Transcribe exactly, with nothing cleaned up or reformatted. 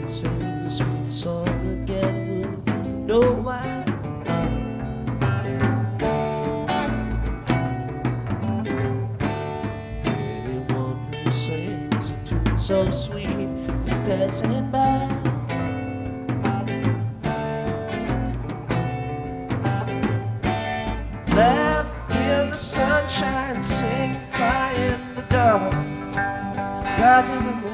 sing this sweet song again. Will you know why? Anyone who sings a tune so sweet is passing by. Laugh in the sunshine, sing, cry in the dark, cry in the